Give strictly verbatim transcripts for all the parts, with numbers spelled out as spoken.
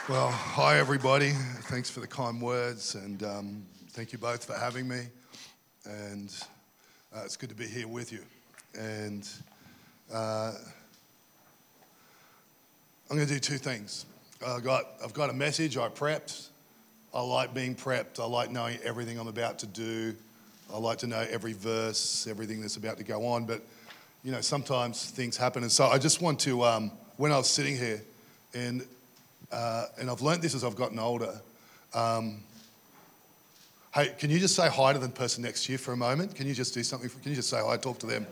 Well, hi everybody. Thanks for the kind words, and um, thank you both for having me. And uh, it's good to be here with you. And uh, I'm going to do two things. I got, I've got a message I prepped. I like being prepped. I like knowing everything I'm about to do. I like to know every verse, everything that's about to go on. But you know, sometimes things happen, and so I just want to. Um, when I was sitting here, and Uh, and I've learned this as I've gotten older. Um, hey, can you just say hi to the person next to you for a moment? Can you just do something? For, can you just say hi, talk to them?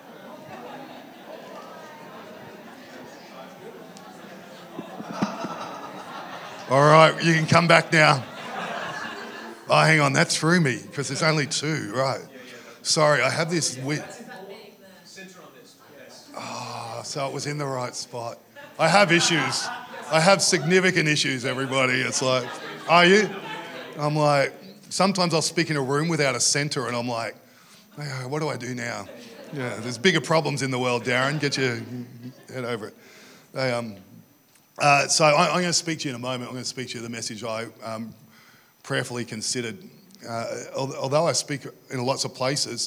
All right, you can come back now. Oh, hang on, that threw me because there's only two, right? Sorry, I have this weird... Oh, so it was in the right spot. I have issues. I have significant issues, everybody. It's like, are you? I'm like, sometimes I'll speak in a room without a center and I'm like, oh, what do I do now? Yeah, there's bigger problems in the world, Darren. Get your head over it. They, um, uh, so I, I'm going to speak to you in a moment. I'm going to speak to you the message I um, prayerfully considered. Uh, although I speak in lots of places,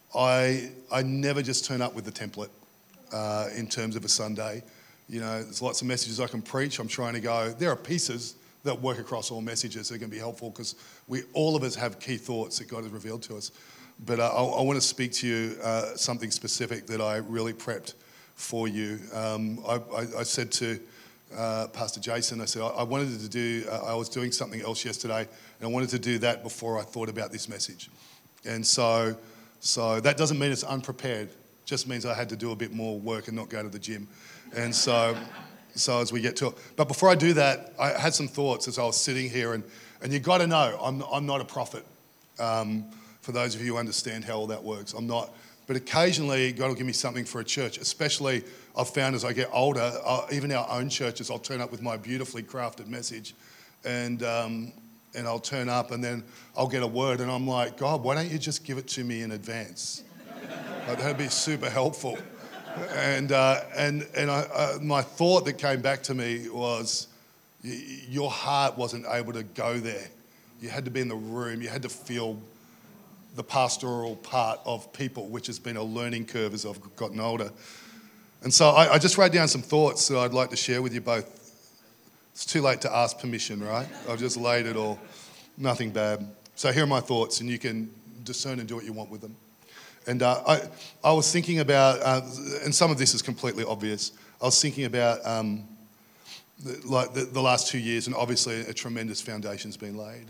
I, I never just turn up with the template uh, in terms of a Sunday. You know, there's lots of messages I can preach. I'm trying to go, there are pieces that work across all messages that are going to be helpful because we, all of us have key thoughts that God has revealed to us. But uh, I, I want to speak to you uh, something specific that I really prepped for you. Um, I, I, I said to uh, Pastor Jason, I said, I, I wanted to do, uh, I was doing something else yesterday, and I wanted to do that before I thought about this message. And so, so that doesn't mean it's unprepared. It just means I had to do a bit more work and not go to the gym. And so, so as we get to it. But before I do that, I had some thoughts as I was sitting here. And, and you've got to know, I'm, I'm not a prophet. Um, for those of you who understand how all that works, I'm not. But occasionally, God will give me something for a church. Especially, I've found as I get older, uh, even our own churches, I'll turn up with my beautifully crafted message. And, um, and I'll turn up and then I'll get a word. And I'm like, God, why don't you just give it to me in advance? Like, that'd be super helpful. And uh, and and I, uh, my thought that came back to me was, y- your heart wasn't able to go there. You had to be in the room. You had to feel the pastoral part of people, which has been a learning curve as I've gotten older. And so I, I just wrote down some thoughts that I'd like to share with you both. It's too late to ask permission, right? I've just laid it all. Nothing bad. So here are my thoughts, and you can discern and do what you want with them. And uh, I, I was thinking about, uh, and some of this is completely obvious. I was thinking about um, the, like the, the last two years, and obviously a tremendous foundation's been laid.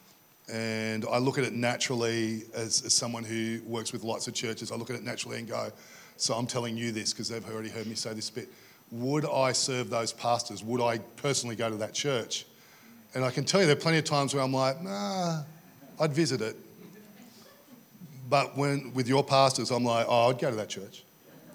And I look at it naturally as, as someone who works with lots of churches. I look at it naturally and go, so I'm telling you this because they've already heard me say this bit. Would I serve those pastors? Would I personally go to that church? And I can tell you there are plenty of times where I'm like, nah, I'd visit it. But when with your pastors, I'm like, oh, I'd go to that church,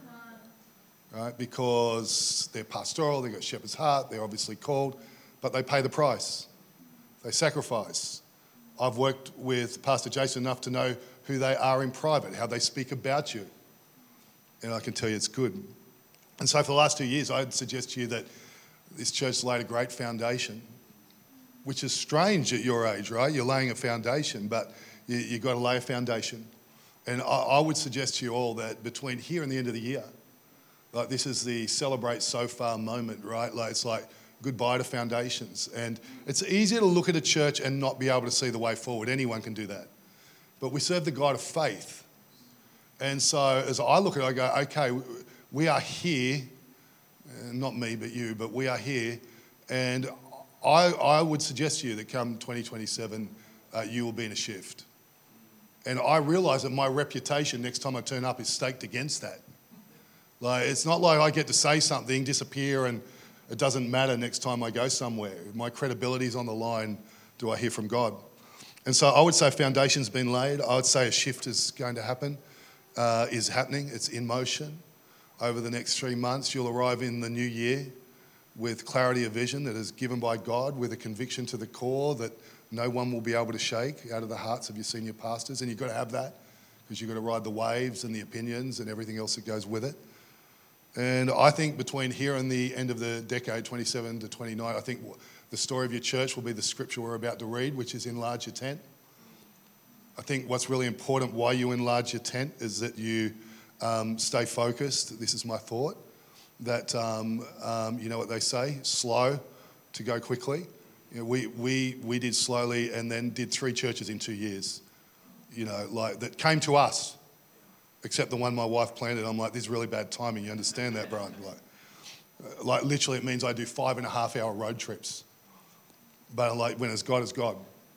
right? Because they're pastoral, they've got shepherd's heart, they're obviously called, but they pay the price. They sacrifice. I've worked with Pastor Jason enough to know who they are in private, how they speak about you. And I can tell you it's good. And so for the last two years, I'd suggest to you that this church laid a great foundation, which is strange at your age, right? You're laying a foundation, but you, you've got to lay a foundation. And I, I would suggest to you all that between here and the end of the year, like this is the celebrate so far moment, right? Like it's like goodbye to foundations. And it's easy to look at a church and not be able to see the way forward. Anyone can do that. But we serve the God of faith. And so as I look at it, I go, okay, we are here, not me, but you, but we are here. And I, I would suggest to you that come twenty twenty-seven, uh, you will be in a shift. And I realise that my reputation next time I turn up is staked against that. Like, it's not like I get to say something, disappear, and it doesn't matter next time I go somewhere. My credibility is on the line. Do I hear from God? And so I would say foundation's been laid. I would say a shift is going to happen, uh, is happening. It's in motion. Over the next three months, you'll arrive in the new year with clarity of vision that is given by God, with a conviction to the core that no one will be able to shake out of the hearts of your senior pastors. And you've got to have that because you've got to ride the waves and the opinions and everything else that goes with it. And I think between here and the end of the decade, twenty-seven to twenty-nine, I think the story of your church will be the scripture we're about to read, which is enlarge your tent. I think what's really important why you enlarge your tent is that you um, stay focused. This is my thought, that, um, um, you know what they say, slow to go quickly. You know, we, we, we did slowly and then did three churches in two years, you know, like that came to us. Except the one my wife planted. I'm like, this is really bad timing. You understand that, Brian? Like, like literally it means I do five and a half hour road trips. But like when it's God, it's God.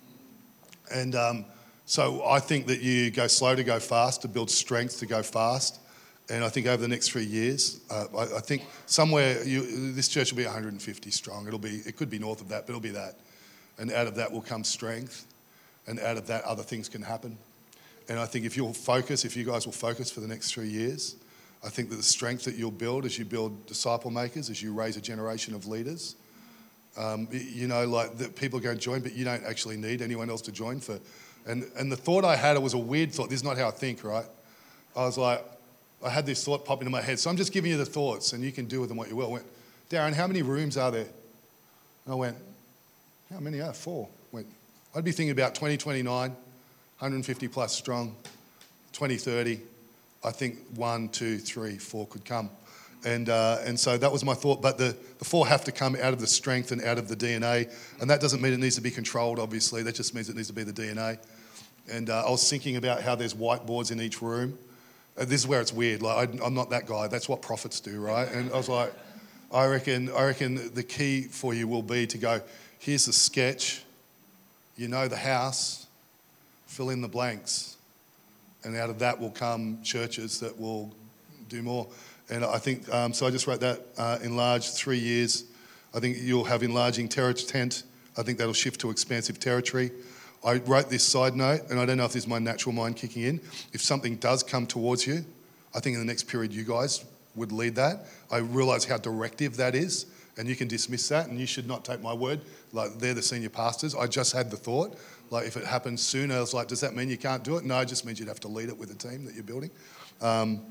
And um, so I think that you go slow to go fast, to build strength to go fast. And I think over the next three years, uh, I, I think somewhere you, this church will be one hundred fifty strong. It'll be, it could be north of that, but it'll be that. And out of that will come strength. And out of that, other things can happen. And I think if you'll focus, if you guys will focus for the next three years, I think that the strength that you'll build as you build disciple makers, as you raise a generation of leaders, um, you know, like that people are going to join, but you don't actually need anyone else to join for. And and the thought I had, it was a weird thought. This is not how I think, right? I was like, I had this thought pop into my head. So I'm just giving you the thoughts and you can do with them what you will. I went, Darren, how many rooms are there? And I went, how many are? Four. I went, I'd be thinking about twenty twenty-nine. one hundred fifty plus strong, twenty thirty, I think one, two, three, four could come. And uh, and so that was my thought. But the, the four have to come out of the strength and out of the D N A. And that doesn't mean it needs to be controlled, obviously. That just means it needs to be the D N A. And uh, I was thinking about how there's whiteboards in each room. Uh, this is where it's weird. Like I, I'm not that guy. That's what prophets do, right? And I was like, I reckon, I reckon the key for you will be to go, here's the sketch. You know the house. Fill in the blanks. And out of that will come churches that will do more. And I think, um, so I just wrote that, uh, enlarge three years. I think you'll have enlarging ter- tent. I think that'll shift to expansive territory. I wrote this side note, and I don't know if this is my natural mind kicking in. If something does come towards you, I think in the next period you guys would lead that. I realise how directive that is, and you can dismiss that, and you should not take my word. Like, they're the senior pastors. I just had the thought. Like, if it happens sooner, I was like, does that mean you can't do it? No, it just means you'd have to lead it with a team that you're building. Um,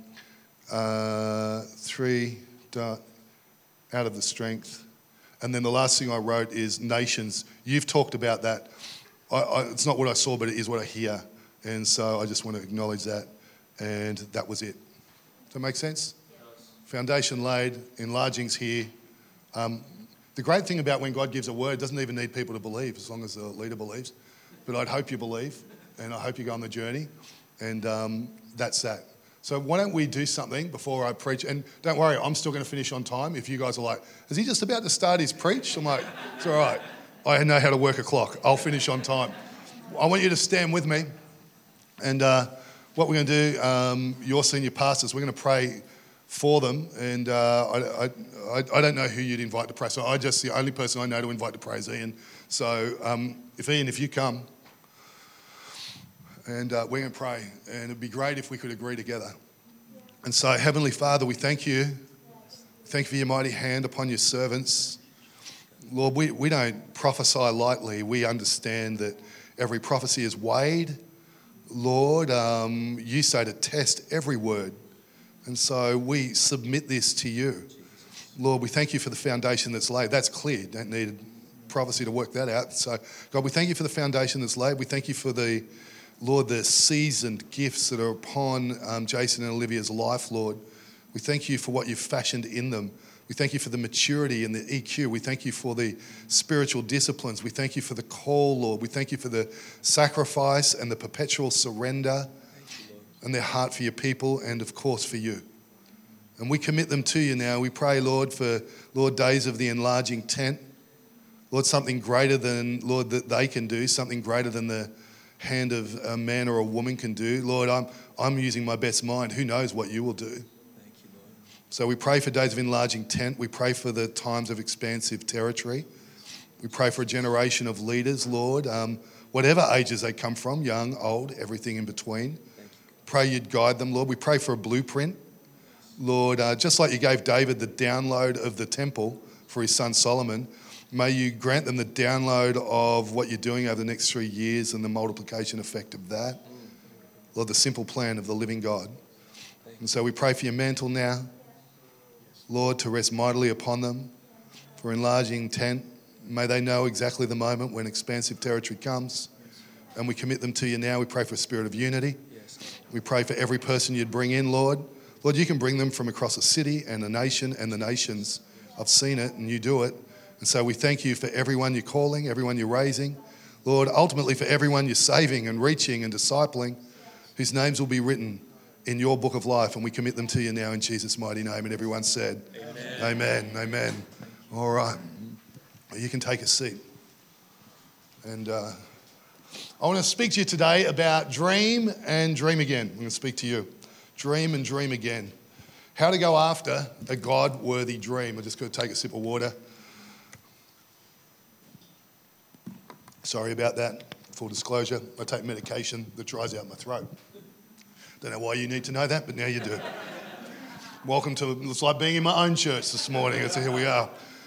uh, three, dot, out of the strength. And then the last thing I wrote is nations. You've talked about that. I, I, it's not what I saw, but it is what I hear. And so I just want to acknowledge that. And that was it. Does that make sense? Yes. Foundation laid, enlarging's here. Um, the great thing about when God gives a word, it doesn't even need people to believe, as long as the leader believes. But I'd hope you believe, and I hope you go on the journey. And um, that's that. So why don't we do something before I preach? And don't worry, I'm still going to finish on time. If you guys are like, is he just about to start his preach? I'm like, it's all right. I know how to work a clock. I'll finish on time. I want you to stand with me. And uh, what we're going to do, um, your senior pastors, we're going to pray for them. And uh, I, I, I don't know who you'd invite to pray. So I just, the only person I know to invite to pray is Ian. So um, if Ian, if you come, and uh, we're going to pray. And it'd be great if we could agree together. Yeah. And so, Heavenly Father, we thank you. Yes. Thank you for your mighty hand upon your servants. Lord, we, we don't prophesy lightly. We understand that every prophecy is weighed. Lord, um, you say to test every word. And so we submit this to you. Lord, we thank you for the foundation that's laid. That's clear. Don't need prophecy to work that out. So, God, we thank you for the foundation that's laid. We thank you for the Lord, the seasoned gifts that are upon um, Jason and Olivia's life, Lord. We thank you for what you've fashioned in them. We thank you for the maturity and the E Q. We thank you for the spiritual disciplines. We thank you for the call, Lord. We thank you for the sacrifice and the perpetual surrender you, and their heart for your people and, of course, for you. And we commit them to you now. We pray, Lord, for, Lord, days of the enlarging tent. Lord, something greater than, Lord, that they can do, something greater than the hand of a man or a woman can do. Lord, I'm I'm using my best mind. Who knows what you will do? Thank you, Lord. So we pray for days of enlarging tent. We pray for the times of expansive territory. We pray for a generation of leaders, Lord, um, whatever ages they come from, young, old, everything in between. Pray you'd guide them, Lord. We pray for a blueprint. Lord, uh, just like you gave David the download of the temple for his son Solomon, may you grant them the download of what you're doing over the next three years and the multiplication effect of that. Lord, the simple plan of the living God. And so we pray for your mantle now, Lord, to rest mightily upon them, for enlarging tent. May they know exactly the moment when expansive territory comes. And we commit them to you now. We pray for a spirit of unity. We pray for every person you'd bring in, Lord. Lord, you can bring them from across a city and a nation and the nations. I've seen it and you do it. And so we thank you for everyone you're calling, everyone you're raising. Lord, ultimately for everyone you're saving and reaching and discipling, whose names will be written in your book of life. And we commit them to you now in Jesus' mighty name. And everyone said, Amen. Amen. Amen. All right. You can take a seat. And uh, I want to speak to you today about dream and dream again. I'm going to speak to you. Dream and dream again. How to go after a God-worthy dream. I'm just going to take a sip of water. Sorry about that. Full disclosure, I take medication that dries out my throat. Don't know why you need to know that, but now you do. Welcome to, it's like being in my own church this morning. So here we are.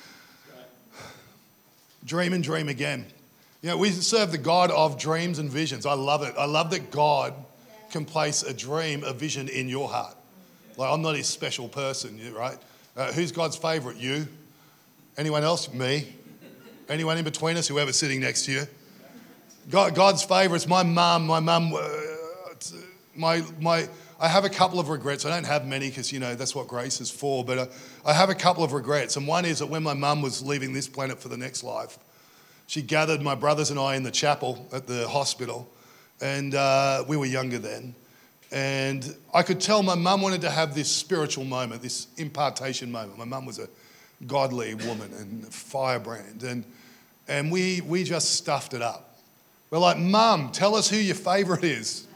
Dream and dream again. You know, we serve the God of dreams and visions. I love it. I love that God can place a dream, a vision in your heart. Like, I'm not his special person, right? Uh, who's God's favourite? You? Anyone else? Me? Anyone in between us? Whoever's sitting next to you? God, God's favourites. My mum, my mum, uh, my, my, I have a couple of regrets. I don't have many because, you know, that's what grace is for. But uh, I have a couple of regrets. And one is that when my mum was leaving this planet for the next life, she gathered my brothers and I in the chapel at the hospital. And uh, we were younger then. And I could tell my mum wanted to have this spiritual moment, this impartation moment. My mum was a godly woman and a firebrand. And, and we, we just stuffed it up. We're like, Mum, tell us who your favourite is.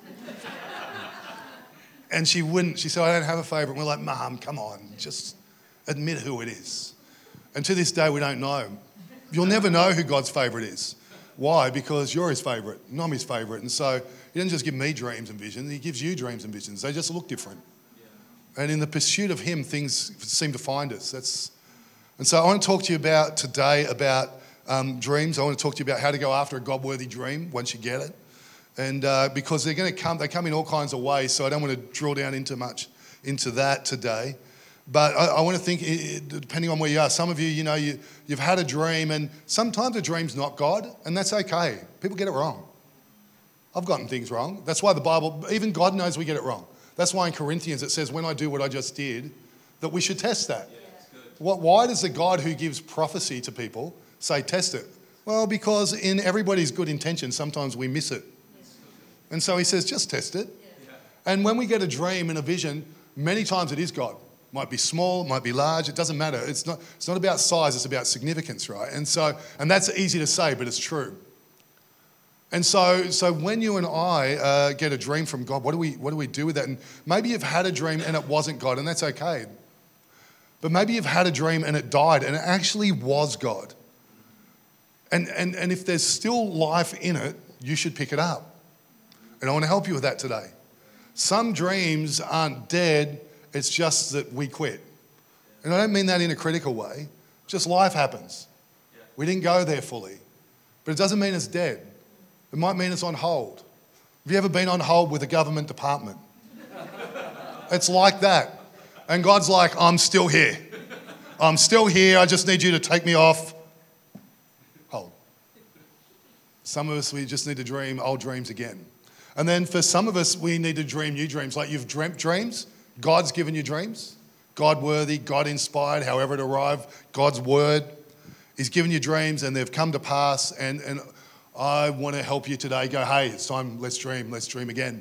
And she wouldn't. She said, I don't have a favourite. We're like, Mum, come on, just admit who it is. And to this day, we don't know. You'll never know who God's favourite is. Why? Because you're his favourite, and I'm his favourite. And so he doesn't just give me dreams and visions, he gives you dreams and visions. They just look different. Yeah. And in the pursuit of him, things seem to find us. That's, and so I want to talk to you about today about um, dreams. I want to talk to you about how to go after a God-worthy dream once you get it. And uh, because they're going to come, they come in all kinds of ways, so I don't want to drill down into much into that today. But I, I want to think, depending on where you are, some of you, you know, you, you've had a dream, and sometimes a dream's not God, and that's okay. People get it wrong. I've gotten things wrong. That's why the Bible, even God knows we get it wrong. That's why in Corinthians it says, when I do what I just did, that we should test that. Yeah, that's good. What, why does the God who gives prophecy to people say test it? Well, because in everybody's good intention, sometimes we miss it. And so he says, just test it. Yeah. And when we get a dream and a vision, many times it is God. Might be small, might be large, it doesn't matter. It's not, it's not about size, it's about significance, right? And so, and that's easy to say, but it's true. And so, so when you and I uh, get a dream from God, what do we, what do we do with that? And maybe you've had a dream and it wasn't God, and that's okay. But maybe you've had a dream and it died and it actually was God. And, and, and if there's still life in it, you should pick it up. And I want to help you with that today. Some dreams aren't dead, it's just that we quit. And I don't mean that in a critical way. Just life happens. We didn't go there fully. But it doesn't mean it's dead. It might mean it's on hold. Have you ever been on hold with a government department? It's like that. And God's like, I'm still here. I'm still here. I just need you to take me off. Hold. Some of us, we just need to dream old dreams again. And then for some of us, we need to dream new dreams. Like you've dreamt dreams. God's given you dreams. God-worthy, God-inspired, however it arrived. God's word. He's given you dreams and they've come to pass. And, and I want to help you today. Go, hey, it's time. Let's dream. Let's dream again.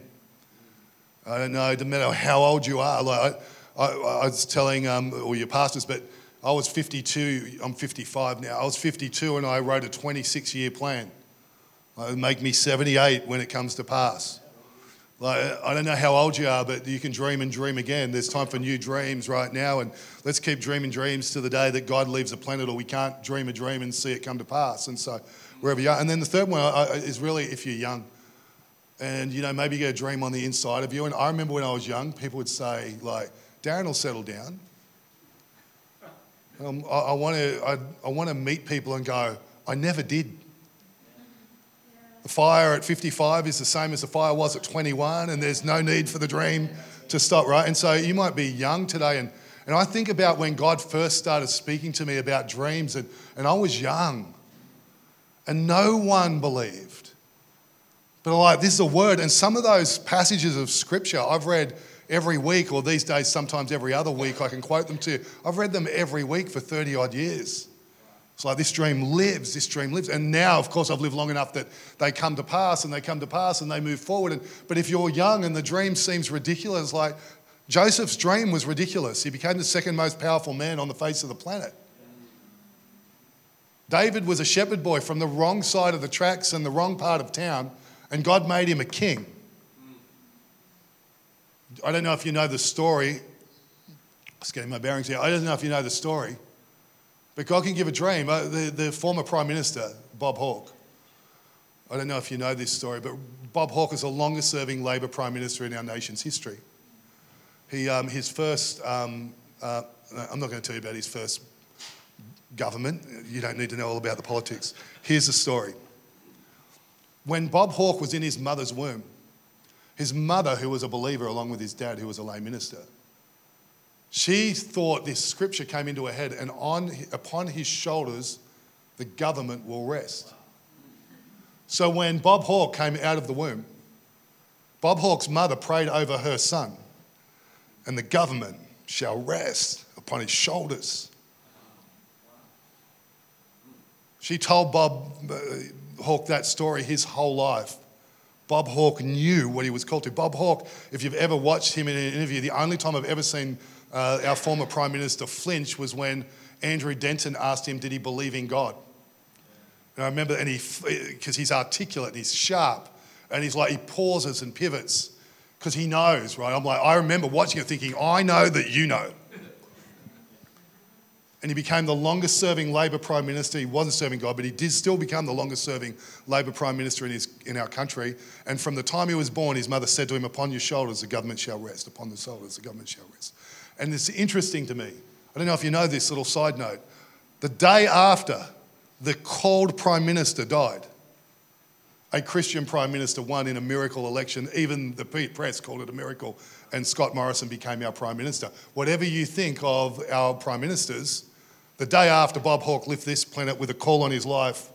I don't know. It doesn't matter how old you are. Like I, I, I was telling um, all your pastors, but I was fifty-two. I'm fifty-five now. I was fifty-two and I wrote a twenty-six year plan. It would make me seventy-eight when it comes to pass. Like, I don't know how old you are, but you can dream and dream again. There's time for new dreams right now, and let's keep dreaming dreams to the day that God leaves the planet, or we can't dream a dream and see it come to pass. And so, wherever you are. And then the third one is really if you're young. And, you know, maybe you get a dream on the inside of you. And I remember when I was young, people would say, like, Darren will settle down. Um, I, I want to I, I want to meet people and go, I never did. The fire at fifty-five is the same as the fire was at twenty-one, and there's no need for the dream to stop, right? And so you might be young today, and, and I think about when God first started speaking to me about dreams, and, and I was young. and no one believed. But like, this is a word, and some of those passages of scripture I've read every week, or these days sometimes every other week, I can quote them to you. I've read them every week for thirty odd years. It's like this dream lives, this dream lives. And now, of course, I've lived long enough that they come to pass and they come to pass and they move forward. And, but if you're young and the dream seems ridiculous, like Joseph's dream was ridiculous. He became the second most powerful man on the face of the planet. David was a shepherd boy from the wrong side of the tracks and the wrong part of town, and God made him a king. I don't know if you know the story. Just getting my bearings here. I don't know if you know the story. But God can give a dream. Uh, the, the former Prime Minister, Bob Hawke, I don't know if you know this story, but Bob Hawke is the longest serving Labor Prime Minister in our nation's history. He, um, his first, um, uh, I'm not going to tell you about his first government. You don't need to know all about the politics. Here's the story. When Bob Hawke was in his mother's womb, his mother, who was a believer along with his dad, who was a lay minister, she thought this scripture came into her head, and on upon his shoulders the government will rest. So when Bob Hawke came out of the womb, Bob Hawke's mother prayed over her son, and the government shall rest upon his shoulders. She told Bob Hawke that story his whole life. Bob Hawke knew what he was called to. Bob Hawke, if you've ever watched him in an interview, the only time I've ever seen uh, our former Prime Minister flinch was when Andrew Denton asked him, did he believe in God? And I remember, and he, because he's articulate, and he's sharp, and he's like, he pauses and pivots, because he knows, right? I'm like, I remember watching it thinking, I know that you know. And he became the longest serving Labor Prime Minister. He wasn't serving God, but he did still become the longest serving Labor Prime Minister in, his, in our country. And from the time he was born, his mother said to him, upon your shoulders the government shall rest, upon the shoulders the government shall rest. And it's interesting to me, I don't know if you know this little side note, the day after the called Prime Minister died, a Christian Prime Minister won in a miracle election. Even the press called it a miracle, and Scott Morrison became our Prime Minister. Whatever you think of our Prime Ministers, the day after Bob Hawke left this planet with a call on his life,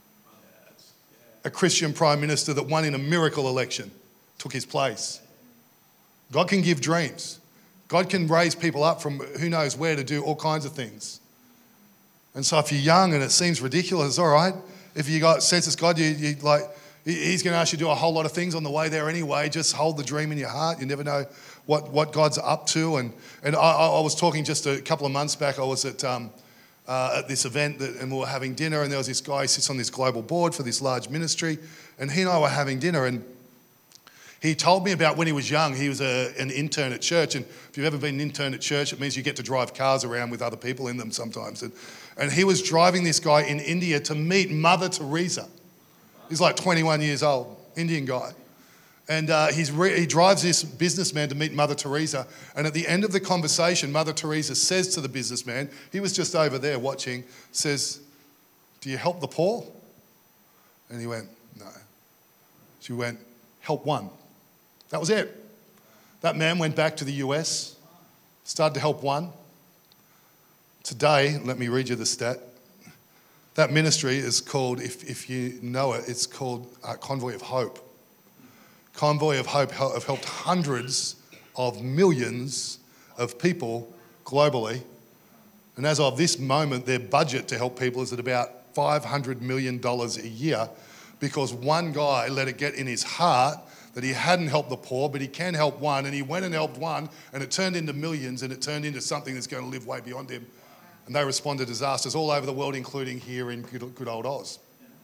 a Christian Prime Minister that won in a miracle election took his place. God can give dreams. God can raise people up from who knows where to do all kinds of things. And so if you're young and it seems ridiculous, it's all right. If you got senses God, you, you like, he's going to ask you to do a whole lot of things on the way there anyway. Just hold the dream in your heart. You never know what, what God's up to. And and I, I was talking just a couple of months back. I was at um, uh, at this event that, and we were having dinner. And there was this guy who sits on this global board for this large ministry. And he and I were having dinner. And he told me about when he was young. He was a, an intern at church. And if you've ever been an intern at church, it means you get to drive cars around with other people in them sometimes. And, and he was driving this guy in India to meet Mother Teresa. He's like twenty-one years old, Indian guy. And uh, he's re- he drives this businessman to meet Mother Teresa. And at the end of the conversation, Mother Teresa says to the businessman, he was just over there watching, says, do you help the poor? And he went, no. She went, help one. That was it. That man went back to the U S, started to help one. Today, let me read you the stat. That ministry is called, if, if you know it, it's called uh, Convoy of Hope. Convoy of Hope have helped hundreds of millions of people globally. And as of this moment, their budget to help people is at about five hundred million dollars a year, because one guy let it get in his heart that he hadn't helped the poor, but he can help one, and he went and helped one, and it turned into millions, and it turned into something that's going to live way beyond him. And they respond to disasters all over the world, including here in good, good old Oz.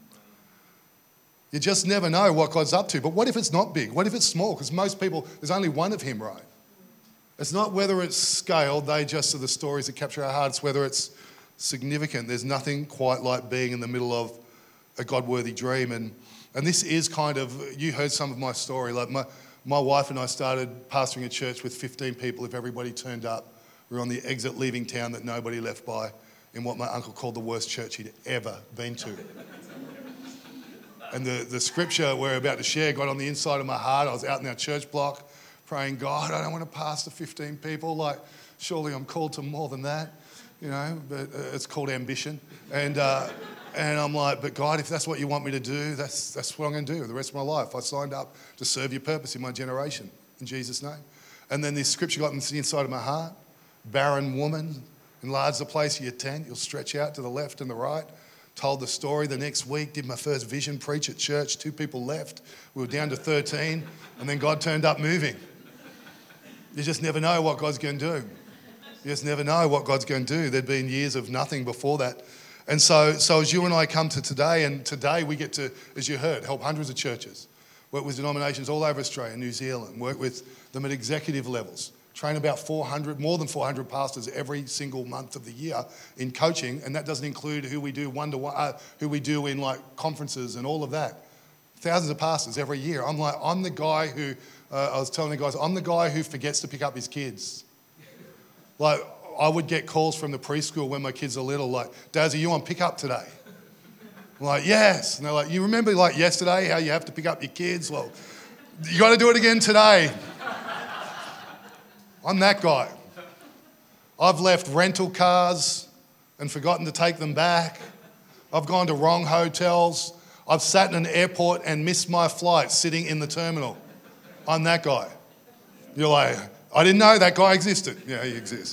You just never know what God's up to. But what if it's not big? What if it's small? Because most people, there's only one of him, right? It's not whether it's scaled, they just are the stories that capture our hearts, whether it's significant. There's nothing quite like being in the middle of a God-worthy dream. And and this is kind of, you heard some of my story. Like my, my wife and I started pastoring a church with fifteen people if everybody turned up. We were on the exit leaving town that nobody left by in what my uncle called the worst church he'd ever been to. And the, the scripture we're about to share got on the inside of my heart. I was out in our church block praying, God, I don't want to pastor fifteen people. Like, surely I'm called to more than that, you know, but uh, it's called ambition. And uh, And I'm like, but God, if that's what you want me to do, that's, that's what I'm going to do the rest of my life. I signed up to serve your purpose in my generation, in Jesus' name. And then this scripture got inside of my heart. Barren woman, enlarge the place of your tent. You'll stretch out to the left and the right. Told the story the next week, did my first vision preach at church. Two people left. We were down to thirteen. And then God turned up moving. You just never know what God's going to do. You just never know what God's going to do. There'd been years of nothing before that. And so, so as you and I come to today, and today we get to, as you heard, help hundreds of churches, work with denominations all over Australia and New Zealand, work with them at executive levels, train about four hundred, more than four hundred pastors every single month of the year in coaching, and that doesn't include who we do one-to-one, uh, who we do in like conferences and all of that. Thousands of pastors every year. I'm like, I'm the guy who, uh, I was telling the guys, I'm the guy who forgets to pick up his kids. Like, I would get calls from the preschool when my kids are little, like, Daz, are you on pickup today? I'm like, yes. And they're like, you remember like yesterday how you have to pick up your kids? Well, you got to do it again today. I'm that guy. I've left rental cars and forgotten to take them back. I've gone to wrong hotels. I've sat in an airport and missed my flight sitting in the terminal. I'm that guy. You're like, I didn't know that guy existed. Yeah, he exists.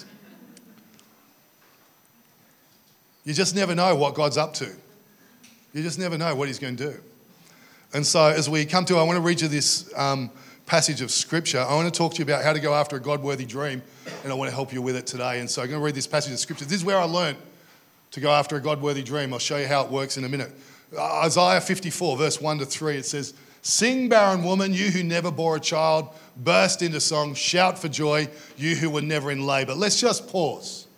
You just never know what God's up to. You just never know what he's going to do. And so as we come to, I want to read you this um, passage of scripture. I want to talk to you about how to go after a God-worthy dream, and I want to help you with it today. And so I'm going to read this passage of scripture. This is where I learned to go after a God-worthy dream. I'll show you how it works in a minute. Isaiah fifty-four, verse one to three, it says, "Sing, barren woman, you who never bore a child, burst into song, shout for joy, you who were never in labour." Let's just pause.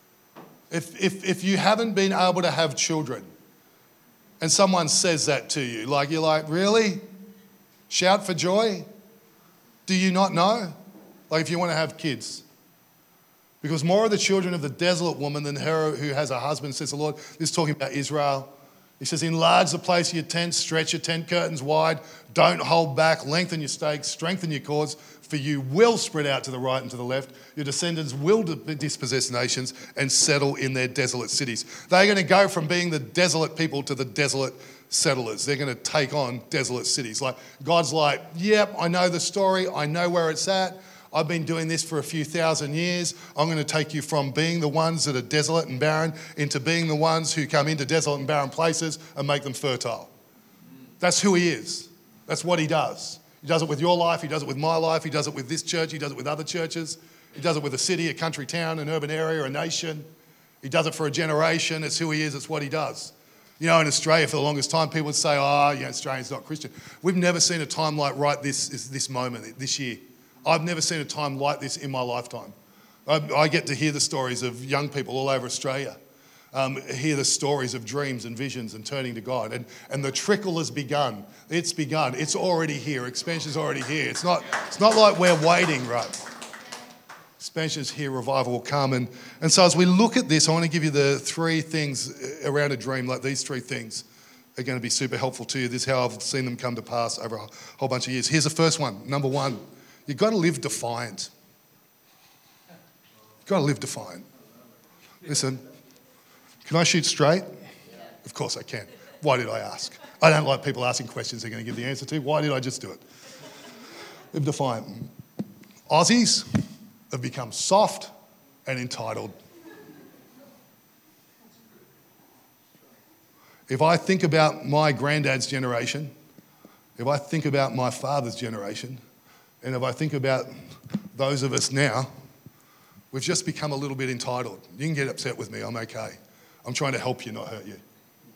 If, if, if you haven't been able to have children and someone says that to you, like you're like, really? Shout for joy? Do you not know? Like if you want to have kids. Because more are the children of the desolate woman than her who has a husband, says the Lord. This is talking about Israel. He says, enlarge the place of your tent, stretch your tent curtains wide, don't hold back, lengthen your stakes, strengthen your cords, for you will spread out to the right and to the left. Your descendants will dispossess nations and settle in their desolate cities. They're going to go from being the desolate people to the desolate settlers. They're going to take on desolate cities. Like God's like, yep, I know the story. I know where it's at. I've been doing this for a few thousand years. I'm going to take you from being the ones that are desolate and barren into being the ones who come into desolate and barren places and make them fertile. That's who he is. That's what he does. He does it with your life. He does it with my life. He does it with this church. He does it with other churches. He does it with a city, a country town, an urban area, a nation. He does it for a generation. It's who he is. It's what he does. You know, in Australia, for the longest time, people would say, oh, yeah, Australia's not Christian. We've never seen a time like right this, this moment, this year. I've never seen a time like this in my lifetime. I, I get to hear the stories of young people all over Australia, um, hear the stories of dreams and visions and turning to God. And, and the trickle has begun. It's begun. It's already here. Expansion's already here. It's not, it's not like we're waiting, right? Expansion's here, revival will come. And, and so as we look at this, I want to give you the three things around a dream, like these three things are going to be super helpful to you. This is how I've seen them come to pass over a whole bunch of years. Here's the first one. Number one. You've got to live defiant. You've got to live defiant. Listen, can I shoot straight? Of course I can. Why did I ask? I don't like people asking questions they're going to give the answer to. Why did I just do it? Live defiant. Aussies have become soft and entitled. If I think about my granddad's generation, if I think about my father's generation, and if I think about those of us now, we've just become a little bit entitled. You can get upset with me, I'm okay. I'm trying to help you, not hurt you.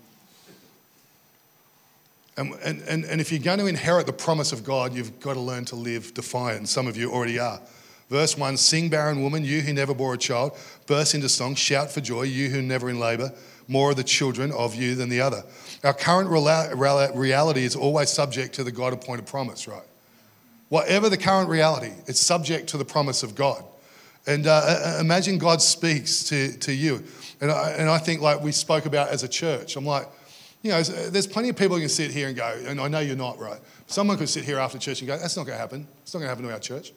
And, and, and, and if you're going to inherit the promise of God, you've got to learn to live defiant. Some of you already are. Verse one, sing, barren woman, you who never bore a child. Burst into song, shout for joy, you who never in labour. More are the children of you than the other. Our current reality is always subject to the God-appointed promise, right? Whatever the current reality, it's subject to the promise of God. And uh, imagine God speaks to, to you. And I, and I think like we spoke about as a church, I'm like, you know, there's plenty of people who can sit here and go, and I know you're not, right? Someone could sit here after church and go, that's not going to happen. It's not going to happen to our church.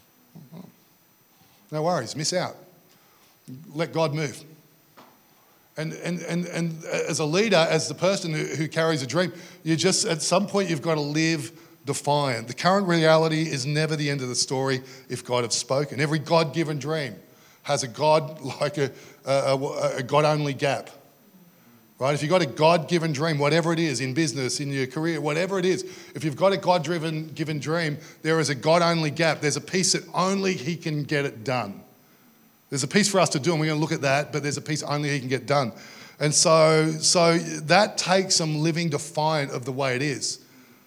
No worries, miss out. Let God move. And, and, and, and as a leader, as the person who, who carries a dream, you just, at some point, you've got to live defiant. The current reality is never the end of the story if God has spoken. Every God-given dream has a God, like a, a, a God-only gap. Right? If you've got a God-given dream, whatever it is, in business, in your career, whatever it is, if you've got a God-driven given dream, there is a God-only gap. There's a piece that only He can get it done. There's a piece for us to do, and we're going to look at that, but there's a piece only He can get done. And so, so that takes some living defiant of the way it is.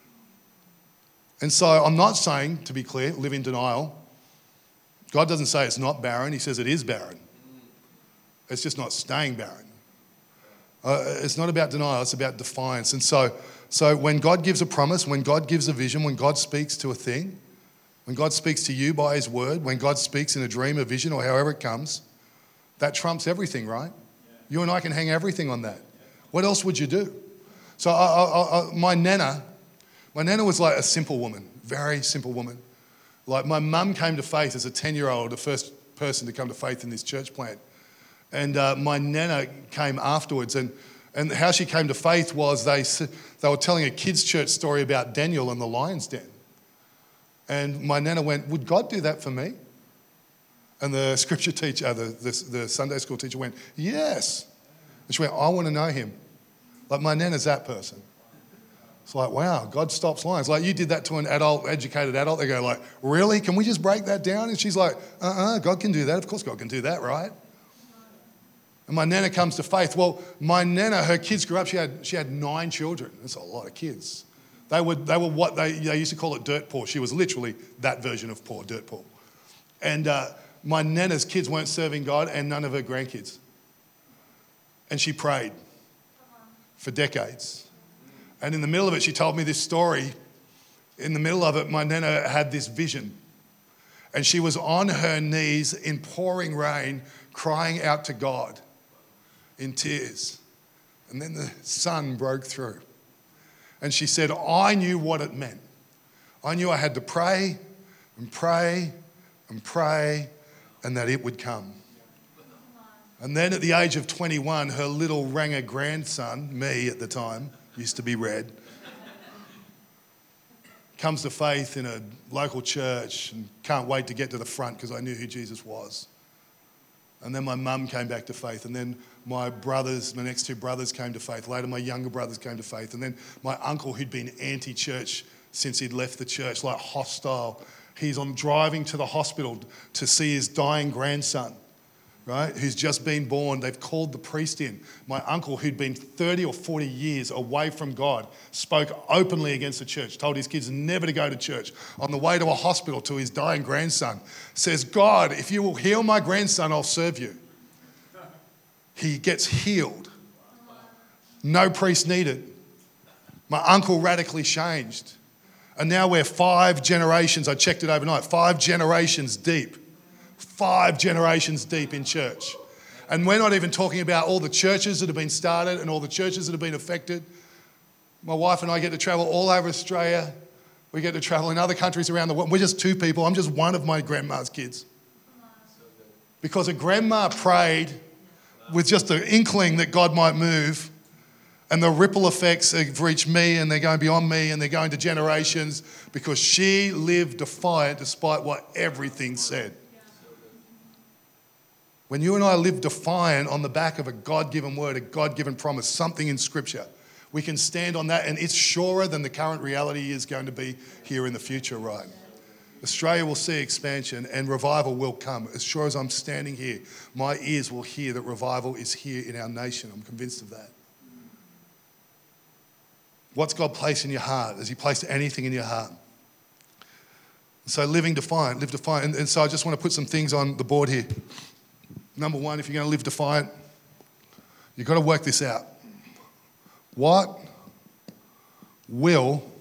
And so I'm not saying, to be clear, live in denial. God doesn't say it's not barren. He says it is barren. It's just not staying barren. Uh, it's not about denial, it's about defiance. And so, so when God gives a promise, when God gives a vision, when God speaks to a thing, when God speaks to you by His word, when God speaks in a dream, a vision, or however it comes, that trumps everything, right? Yeah. You and I can hang everything on that. What else would you do? So I, I, I, my nana, my nana was like a simple woman, very simple woman. Like my mum came to faith as a ten-year-old, the first person to come to faith in this church plant. And uh, my nana came afterwards, and, and how she came to faith was they they were telling a kids' church story about Daniel and the lion's den. And my nana went, would God do that for me? And the scripture teacher, the, the, the Sunday school teacher went, yes. And she went, I want to know Him. Like my nana's that person. It's like, wow, God stops lions. Like you did that to an adult, educated adult. They go like, really? Can we just break that down? And she's like, uh-uh, God can do that. Of course God can do that, right? And my nana comes to faith. Well, my nana, her kids grew up. She had she had nine children. That's a lot of kids. They were they were what they they used to call it dirt poor. She was literally that version of poor, dirt poor. And uh, my nana's kids weren't serving God, and none of her grandkids. And she prayed for decades. And in the middle of it, she told me this story. In the middle of it, my nana had this vision. And she was on her knees in pouring rain, crying out to God in tears. And then the sun broke through. And she said, I knew what it meant. I knew I had to pray and pray and pray and that it would come. And then at the age of twenty-one, her little Ranger grandson, me at the time, used to be Red, comes to faith in a local church and can't wait to get to the front because I knew who Jesus was. And then my mum came back to faith. And then my brothers, my next two brothers came to faith. Later, my younger brothers came to faith. And then my uncle, who'd been anti-church since he'd left the church, like hostile. He's on driving to the hospital to see his dying grandson, right, who's just been born. They've called the priest in. My uncle, who'd been thirty or forty years away from God, spoke openly against the church, told his kids never to go to church. On the way to a hospital to his dying grandson, says, God, if you will heal my grandson, I'll serve you. He gets healed. No priest needed. My uncle radically changed. And now we're five generations, I checked it overnight, five generations deep. Five generations deep in church. And we're not even talking about all the churches that have been started and all the churches that have been affected. My wife and I get to travel all over Australia. We get to travel in other countries around the world. We're just two people. I'm just one of my grandma's kids. Because a grandma prayed with just an inkling that God might move, and the ripple effects have reached me, and they're going beyond me, and they're going to generations, because she lived defiant despite what everything said. When you and I live defiant on the back of a God-given word, a God-given promise, something in Scripture, we can stand on that, and it's surer than the current reality is going to be here in the future, right? Australia will see expansion and revival will come. As sure as I'm standing here, my ears will hear that revival is here in our nation. I'm convinced of that. What's God placed in your heart? Has He placed anything in your heart? So living defiant, live defiant. And, and so I just want to put some things on the board here. Number one, if you're going to live defiant, you've got to work this out. What will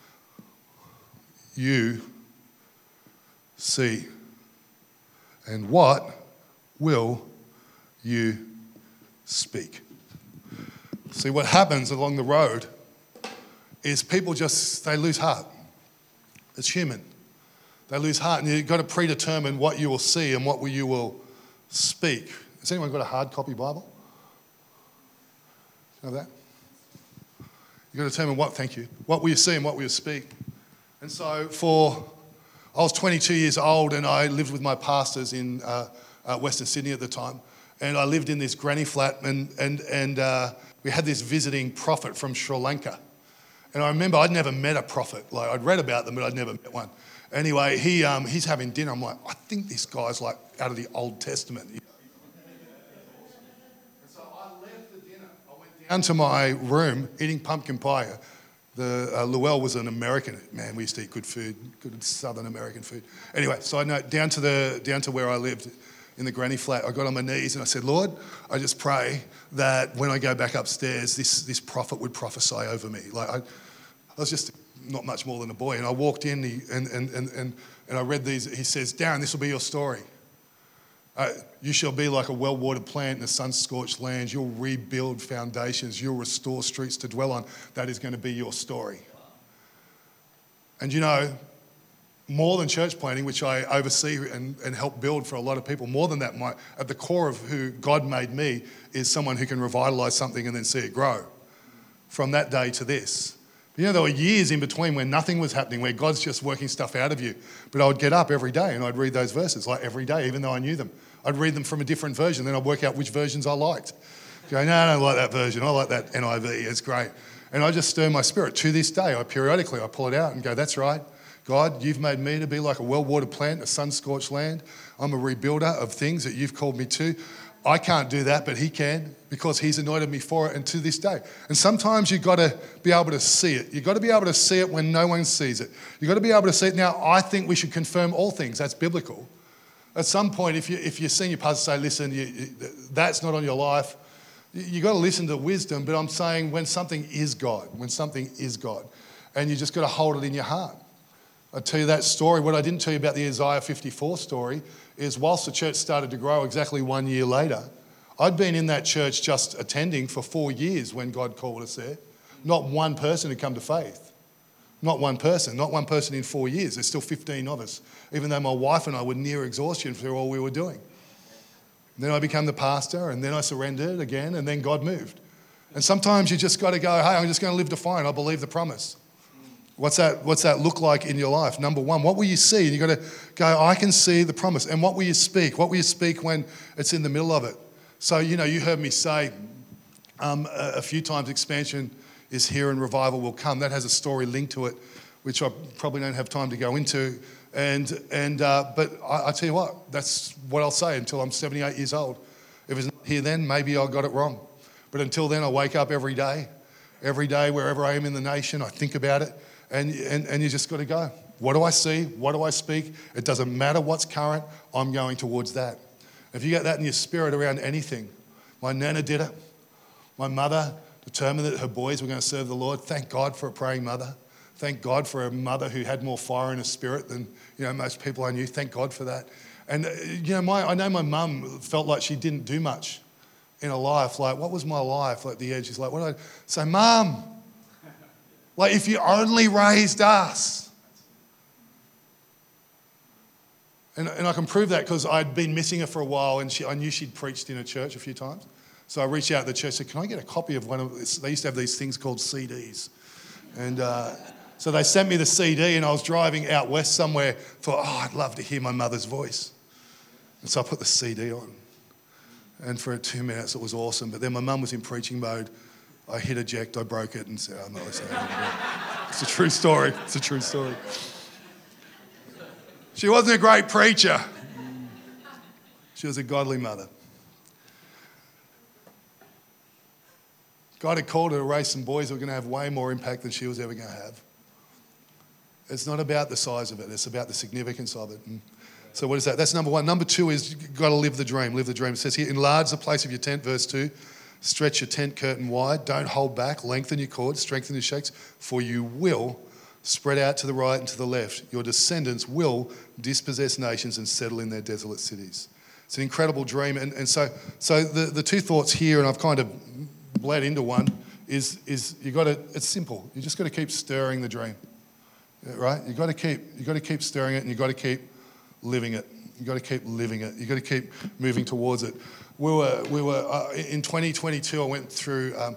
you see? And what will you speak? See, what happens along the road is people just, they lose heart. It's human. They lose heart, and you've got to predetermine what you will see and what you will speak. Has anyone got a hard copy Bible? Have that? You've got to determine what, thank you, what will you see and what will you speak? And so for, I was twenty-two years old and I lived with my pastors in uh, uh, Western Sydney at the time. And I lived in this granny flat and, and, and uh, we had this visiting prophet from Sri Lanka. And I remember I'd never met a prophet. Like I'd read about them, but I'd never met one. Anyway, he um, he's having dinner. I'm like, I think this guy's like out of the Old Testament. And so I left the dinner. I went down to my room eating pumpkin pie. The uh, Llewell was an American. Man, we used to eat good food, good Southern American food. Anyway, so I know down to the down to where I lived in the granny flat. I got on my knees and I said, Lord, I just pray that when I go back upstairs, this this prophet would prophesy over me. Like I, I was just not much more than a boy. And I walked in he, and, and, and, and, and I read these. He says, Darren, this will be your story. Uh, you shall be like a well-watered plant in a sun-scorched land. You'll rebuild foundations. You'll restore streets to dwell on. That is going to be your story. And you know, more than church planting, which I oversee and, and help build for a lot of people, more than that, my, at the core of who God made me is someone who can revitalise something and then see it grow from that day to this. You know, there were years in between where nothing was happening, where God's just working stuff out of you. But I would get up every day and I'd read those verses, like every day, even though I knew them. I'd read them from a different version, then I'd work out which versions I liked. Go, no, I don't like that version. I like that N I V. It's great. And I just stir my spirit. To this day, I periodically, I pull it out and go, that's right. God, you've made me to be like a well-watered plant, a sun-scorched land. I'm a rebuilder of things that you've called me to. I can't do that, but he can because he's anointed me for it, and to this day. And sometimes you've got to be able to see it. You've got to be able to see it when no one sees it. You've got to be able to see it. Now, I think we should confirm all things. That's biblical. At some point, if, you, if you're seeing your pastor say, listen, you, you, that's not on your life, you've got to listen to wisdom, but I'm saying when something is God, when something is God, and you just got to hold it in your heart. I'll tell you that story. What I didn't tell you about the Isaiah fifty-four story is whilst the church started to grow exactly one year later, I'd been in that church just attending for four years when God called us there. Not one person had come to faith. Not one person. Not one person in four years. There's still fifteen of us, even though my wife and I were near exhaustion through all we were doing. And then I became the pastor, and then I surrendered again, and then God moved. And sometimes you just got to go, hey, I'm just going to live defiant. I believe the promise. What's that, what's that look like in your life? Number one, what will you see? And you've got to go, I can see the promise. And what will you speak? What will you speak when it's in the middle of it? So, you know, you heard me say um, a, a few times expansion is here and revival will come. That has a story linked to it, which I probably don't have time to go into. And and uh, But I, I tell you what, that's what I'll say until I'm seventy-eight years old. If it's not here then, maybe I got it wrong. But until then, I wake up every day. Every day, wherever I am in the nation, I think about it. And, and and you just got to go. What do I see? What do I speak? It doesn't matter what's current. I'm going towards that. If you get that in your spirit around anything, my nana did it. My mother determined that her boys were going to serve the Lord. Thank God for a praying mother. Thank God for a mother who had more fire in her spirit than you know most people I knew. Thank God for that. And you know, my I know my mum felt like she didn't do much in her life. Like, what was my life? Like the edge. She's like, what did I say, Mum? Like, if you only raised us. And, and I can prove that because I'd been missing her for a while and she, I knew she'd preached in a church a few times. So I reached out to the church and said, can I get a copy of one of this? They used to have these things called C Ds. And uh, so they sent me the C D and I was driving out west somewhere, thought, oh, I'd love to hear my mother's voice. And so I put the C D on. And for two minutes, it was awesome. But then my mum was in preaching mode. I hit eject, I broke it and said, I'm not listening. It's a true story. It's a true story. She wasn't a great preacher. She was a godly mother. God had called her to raise some boys who were going to have way more impact than she was ever going to have. It's not about the size of it. It's about the significance of it. And so what is that? That's number one. Number two is you've got to live the dream. Live the dream. It says here, enlarge the place of your tent, verse two. Stretch your tent curtain wide. Don't hold back. Lengthen your cords. Strengthen your shakes. For you will spread out to the right and to the left. Your descendants will dispossess nations and settle in their desolate cities. It's an incredible dream. And, and so so the, the two thoughts here, and I've kind of bled into one, is, is you got to, it's simple. You just got to keep stirring the dream, right? You got to keep, you got to keep stirring it and you got to keep living it. You got to keep living it. You got to keep moving towards it. We were, we were uh, in twenty twenty-two, I went through um,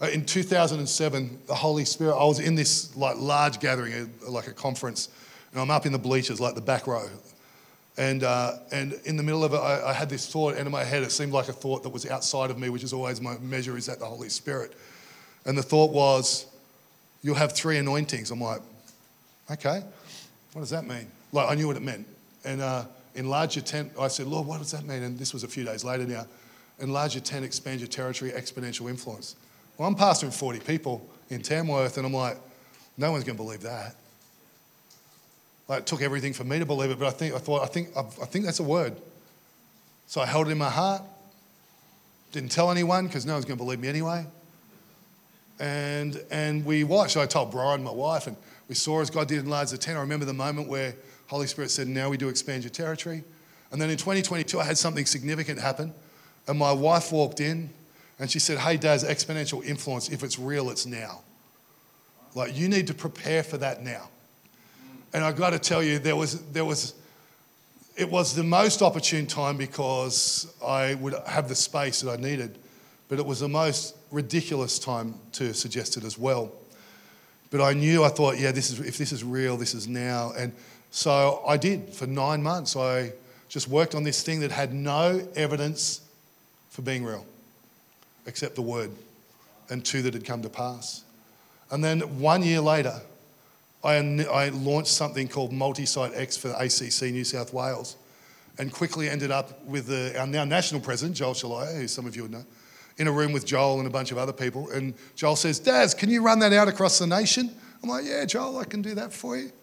Uh, in two thousand seven, the Holy Spirit, I was in this like large gathering, uh, like a conference, and I'm up in the bleachers, like the back row. And uh, and in the middle of it, I, I had this thought into my head. It seemed like a thought that was outside of me, which is always my measure, is that the Holy Spirit. And the thought was, you'll have three anointings. I'm like, okay, what does that mean? Like, I knew what it meant. And uh, enlarge your tent, I said, Lord, what does that mean? And this was a few days later now. Enlarge your tent, expand your territory, exponential influence. Well, I'm pastoring forty people in Tamworth, and I'm like, no one's going to believe that. Like, it took everything for me to believe it, but I think I thought I think I think that's a word. So I held it in my heart. Didn't tell anyone because no one's going to believe me anyway. And and we watched. I told Brian, my wife, and we saw as God did enlarge the tent. I remember the moment where Holy Spirit said, "Now we do expand your territory." And then in twenty twenty-two, I had something significant happen, and my wife walked in, and she said, "Hey, Daz, exponential influence. If it's real, it's now. Like, you need to prepare for that now." And I got to tell you, there was, there was, it was the most opportune time because I would have the space that I needed, but it was the most ridiculous time to suggest it as well. But I knew, I thought, yeah, this is, if this is real, this is now. And so I did. For nine months, I just worked on this thing that had no evidence for being real, except the word, and two that had come to pass. And then one year later, I, I launched something called Multi-Site X for the A C C New South Wales, and quickly ended up with the, our now national president, Joel Shalaya, who some of you would know, in a room with Joel and a bunch of other people. And Joel says, "Daz, can you run that out across the nation?" I'm like, "Yeah, Joel, I can do that for you."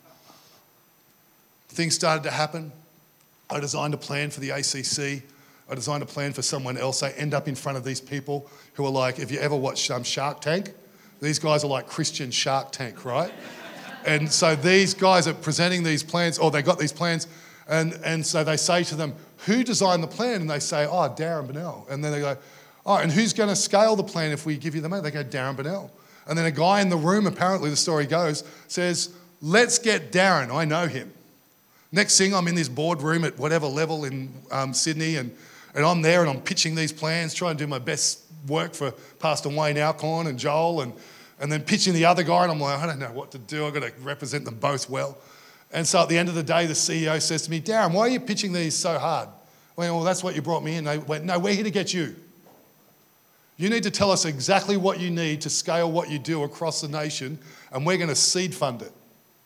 Things started to happen. I designed a plan for the A C C. I designed a plan for someone else. I end up in front of these people who are like, if you ever watched um, Shark Tank, these guys are like Christian Shark Tank, right? And so these guys are presenting these plans, or they got these plans, and, and so they say to them, "Who designed the plan?" And they say, "Oh, Darren Bennell." And then they go, "Oh, and who's going to scale the plan if we give you the money?" They go, "Darren Bennell." And then a guy in the room, apparently the story goes, says, "Let's get Darren, I know him." Next thing, I'm in this boardroom at whatever level in um, Sydney, and, and I'm there and I'm pitching these plans, trying to do my best work for Pastor Wayne Alcorn and Joel, and And then pitching the other guy, and I'm like, I don't know what to do. I've got to represent them both well. And so at the end of the day, the C E O says to me, "Darren, why are you pitching these so hard?" I went, "Well, that's what you brought me in." They went, "No, we're here to get you. You need to tell us exactly what you need to scale what you do across the nation, and we're going to seed fund it."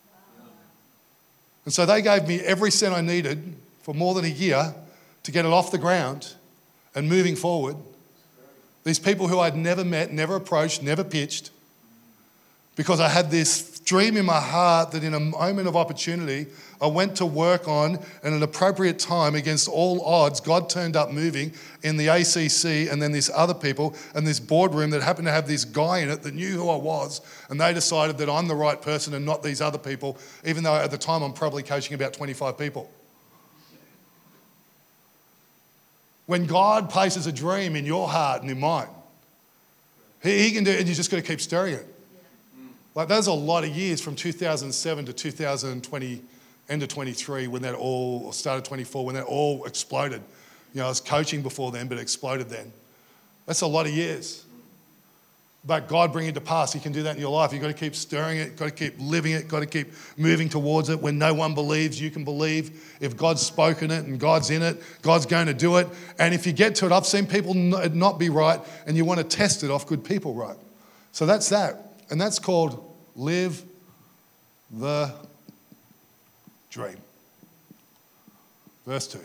And so they gave me every cent I needed for more than a year to get it off the ground and moving forward. These people who I'd never met, never approached, never pitched, because I had this dream in my heart that in a moment of opportunity, I went to work on, at an appropriate time against all odds, God turned up moving in the A C C, and then these other people and this boardroom that happened to have this guy in it that knew who I was, and they decided that I'm the right person and not these other people, even though at the time I'm probably coaching about twenty-five people. When God places a dream in your heart and in mine, he, he can do it, and you just got to keep stirring it. Like, there's a lot of years from two thousand seven to two thousand twenty, end of twenty-three, when that all, or started twenty-four, when that all exploded. You know, I was coaching before then, but it exploded then. That's a lot of years. But God bring it to pass. He can do that in your life. You've got to keep stirring it, got to keep living it, got to keep moving towards it. When no one believes, you can believe. If God's spoken it and God's in it, God's going to do it. And if you get to it, I've seen people not be right, and you want to test it off good people, right? So that's that. And that's called live the dream. Verse two.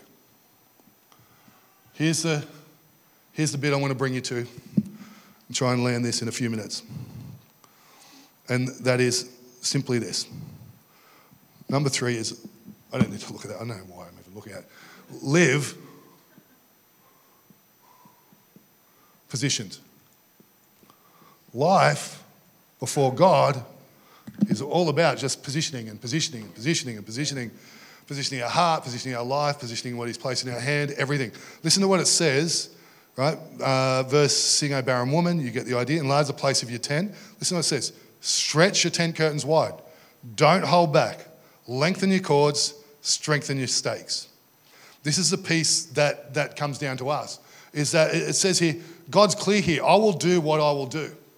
Here's the, here's the bit I want to bring you to and try and land this in a few minutes. And that is simply this. Number three is, I don't need to look at that. I don't know why I'm even looking at it. Live positioned. Life before God is all about just positioning and positioning and positioning and positioning, positioning our heart, positioning our life, positioning what He's placed in our hand, everything. Listen to what it says, right? Uh, verse, "Sing, O barren woman," you get the idea. "Enlarge the place of your tent." Listen to what it says. "Stretch your tent curtains wide. Don't hold back. Lengthen your cords. Strengthen your stakes." This is the piece that, that comes down to us, is that it says here, God's clear here. I will do what I will do.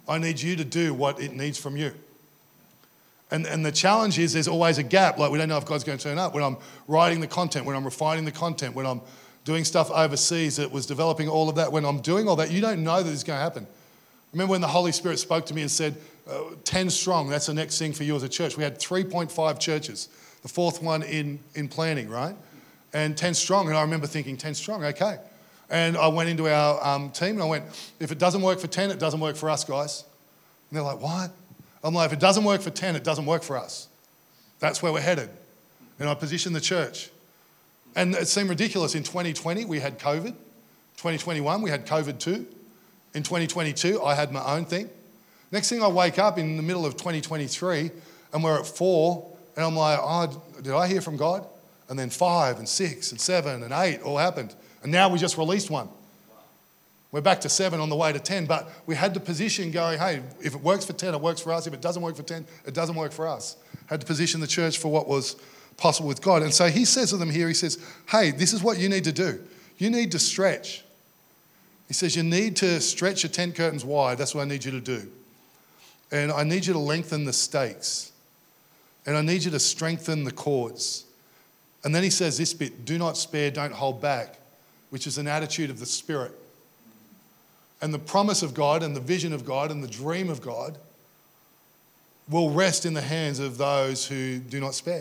I need you to do what it needs from you. And, and the challenge is there's always a gap. Like we don't know if God's going to turn up. When I'm writing the content, when I'm refining the content, when I'm doing stuff overseas that was developing all of that, when I'm doing all that, you don't know that it's going to happen. Remember when the Holy Spirit spoke to me and said, uh, ten strong, that's the next thing for you as a church. We had three point five churches, the fourth one in, in planning, right? And ten strong. And I remember thinking, ten strong, okay. And I went into our um, team and I went, if it doesn't work for ten, it doesn't work for us, guys. And they're like, what? I'm like, if it doesn't work for ten, it doesn't work for us. That's where we're headed. And I positioned the church. And it seemed ridiculous. In twenty twenty, we had COVID. twenty twenty-one, we had COVID too. In twenty twenty-two, I had my own thing. Next thing I wake up in the middle of twenty twenty-three and we're at four and I'm like, oh, did I hear from God? And then five and six and seven and eight all happened. And now we just released one. We're back to seven on the way to ten, but we had to position going, hey, if it works for ten, it works for us. If it doesn't work for ten, it doesn't work for us. Had to position the church for what was possible with God. And so he says to them here, he says, hey, this is what you need to do. You need to stretch. He says, you need to stretch your tent curtains wide. That's what I need you to do. And I need you to lengthen the stakes. And I need you to strengthen the cords. And then he says this bit, do not spare, don't hold back, which is an attitude of the Spirit. And the promise of God and the vision of God and the dream of God will rest in the hands of those who do not spare.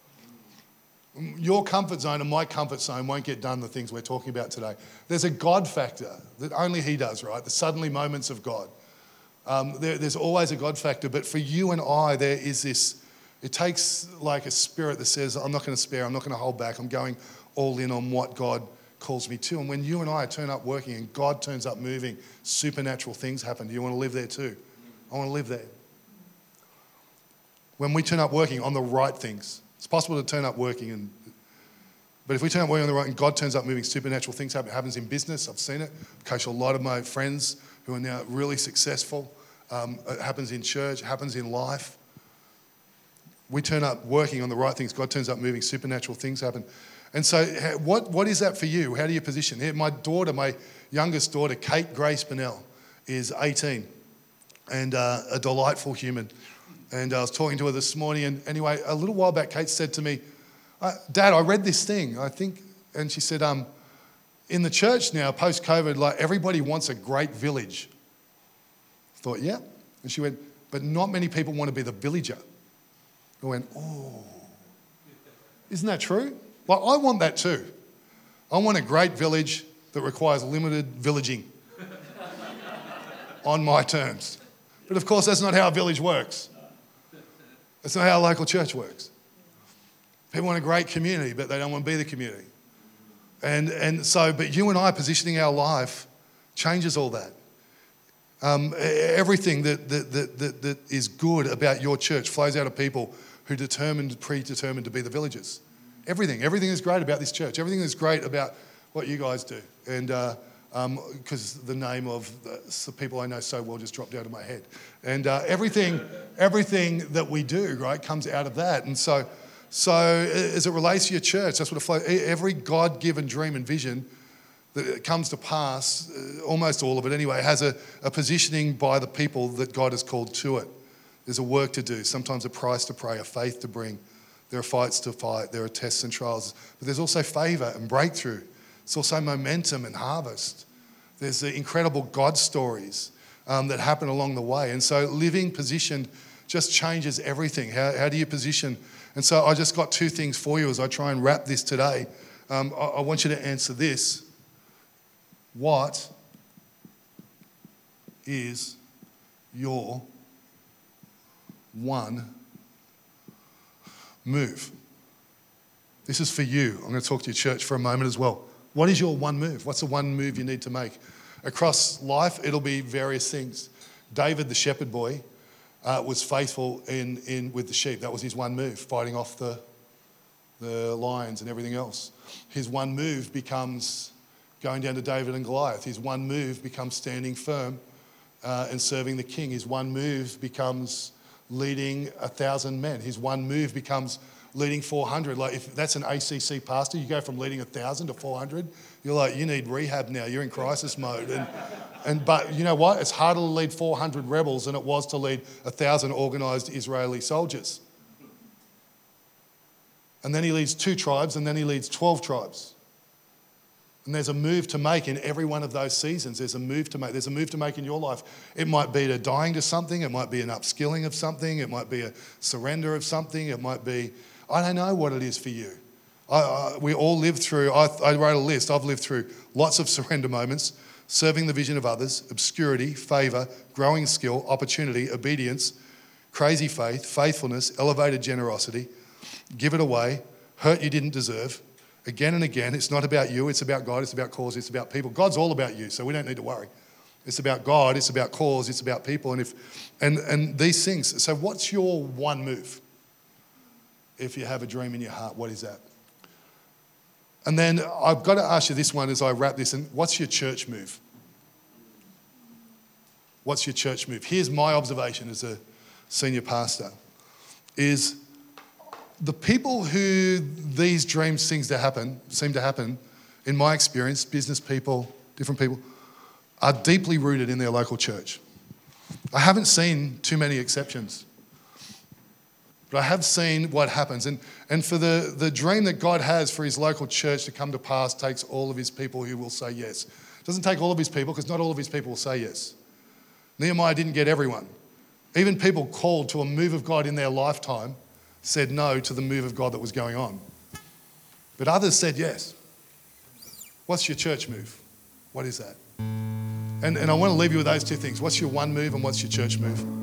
Your comfort zone and my comfort zone won't get done the things we're talking about today. There's a God factor that only he does, right? The suddenly moments of God. Um, there, there's always a God factor, but for you and I, there is this, it takes like a spirit that says, I'm not going to spare, I'm not going to hold back, I'm going all in on what God calls me to. And when you and I turn up working and God turns up moving, supernatural things happen. Do you want to live there too? I want to live there. When we turn up working on the right things, it's possible to turn up working, and but if we turn up working on the right and God turns up moving, supernatural things happen. It happens in business. I've seen it. I've coached a lot of my friends who are now really successful. Um, it happens in church. It happens in life. We turn up working on the right things. God turns up moving, supernatural things happen. And so what, what is that for you? How do you position? Here, my daughter, my youngest daughter, Kate Grace Bennell, is eighteen and uh, a delightful human. And I was talking to her this morning, and anyway, a little while back, Kate said to me, Dad, I read this thing, I think, and she said, um, in the church now, post-COVID, like everybody wants a great village. I thought, yeah. And she went, but not many people want to be the villager. I went, oh, isn't that true? Well, I want that too. I want a great village that requires limited villaging on my terms. But of course, that's not how a village works. That's not how a local church works. People want a great community, but they don't want to be the community. And and so, but you and I positioning our life changes all that. Um, everything that, that, that, that, that is good about your church flows out of people who determined, predetermined to be the villagers. Everything. Everything is great about this church. Everything is great about what you guys do. And uh, because um, the name of the, the people I know so well just dropped out of my head. And uh, everything everything that we do, right, comes out of that. And so, so as it relates to your church, that's what it flows. Every God-given dream and vision that comes to pass, almost all of it anyway, has a, a positioning by the people that God has called to it. There's a work to do, sometimes a price to pay, a faith to bring. There are fights to fight, there are tests and trials, but there's also favour and breakthrough. It's also momentum and harvest. There's the incredible God stories um, that happen along the way. And so living positioned just changes everything. How, how do you position? And so I just got two things for you as I try and wrap this today. Um, I, I want you to answer this. What is your one move? This is for you. I'm going to talk to your church for a moment as well. What is your one move? What's the one move you need to make? Across life, it'll be various things. David, the shepherd boy, uh, was faithful in, in with the sheep. That was his one move, fighting off the, the lions and everything else. His one move becomes going down to David and Goliath. His one move becomes standing firm uh, and serving the king. His one move becomes leading a thousand men. His one move becomes leading four hundred. Like if that's an A C C pastor, you go from leading a thousand to four hundred. You're like, you need rehab now. You're in crisis mode. And And but you know what? It's harder to lead four hundred rebels than it was to lead one thousand organised Israeli soldiers. And then he leads two tribes, and then he leads twelve tribes. And there's a move to make in every one of those seasons. There's a move to make. There's a move to make in your life. It might be to dying to something. It might be an upskilling of something. It might be a surrender of something. It might be, I don't know what it is for you. I, I, we all live through, I, I wrote a list. I've lived through lots of surrender moments, serving the vision of others, obscurity, favour, growing skill, opportunity, obedience, crazy faith, faithfulness, elevated generosity, give it away, hurt you didn't deserve. Again and again, it's not about you, it's about God, it's about cause, it's about people. God's all about you, so we don't need to worry. It's about God, it's about cause, it's about people, and if and, and these things. So what's your one move? If you have a dream in your heart, what is that? And then I've got to ask you this one as I wrap this, and what's your church move? What's your church move? Here's my observation as a senior pastor, is the people who these dreams seems to happen, seem to happen, in my experience, business people, different people, are deeply rooted in their local church. I haven't seen too many exceptions, but I have seen what happens. And, and for the, the dream that God has for his local church to come to pass takes all of his people who will say yes. It doesn't take all of his people, because not all of his people will say yes. Nehemiah didn't get everyone. Even people called to a move of God in their lifetime said no to the move of God that was going on. But others said yes. What's your church move? What is that? And, and I want to leave you with those two things. What's your one move and what's your church move?